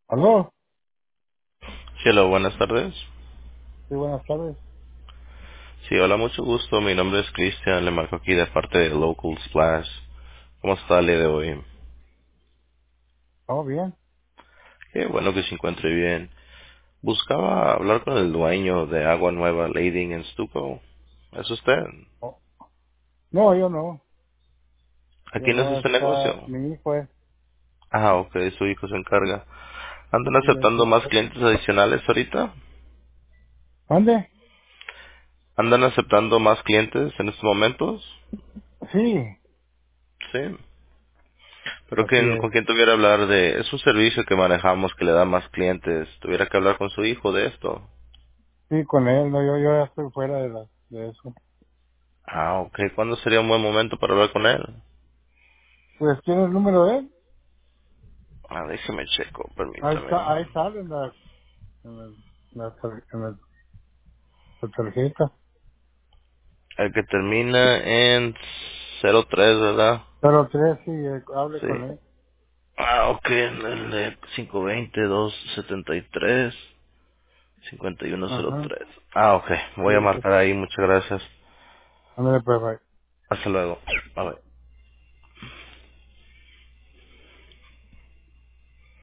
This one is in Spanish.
Aló, Hello, buenas tardes. sí, buenas tardes. Sí, hola, mucho gusto. Mi nombre es Cristian. Le marco aquí de parte de Local Splash. ¿Cómo está el día de hoy? ¿Todo bien? Qué bueno que se encuentre bien. Buscaba hablar con el dueño de Agua Nueva Lading en Stuco. ¿Es usted? Oh, no, yo no. Yo ¿Aquí no es no, este negocio? está mi hijo es. Ah, ok, su hijo se encarga. ¿Andan Sí, aceptando más clientes adicionales ahorita? ¿Dónde? ¿Andan aceptando más clientes en estos momentos? Sí, Sí. Pero así ¿con es. quién tuviera que hablar de... Es un servicio que manejamos que le da más clientes. ¿Tuviera que hablar con su hijo de esto? Sí, con él, no, yo ya estoy fuera de eso. Ah, ok. ¿Cuándo sería un buen momento para hablar con él? Pues, ¿tiene el número de él? Ah, déjeme checo, Ahí permítame. sale en la tarjeta. El que termina en 03, ¿verdad? Pero tres, sí, hable Sí. con él. Ah, ok. El de 520-273. Ajá. 5103. Ah, ok. Sí, Voy a marcar ahí. Muchas gracias. ándale, pues, bye. Hasta luego. Bye bye.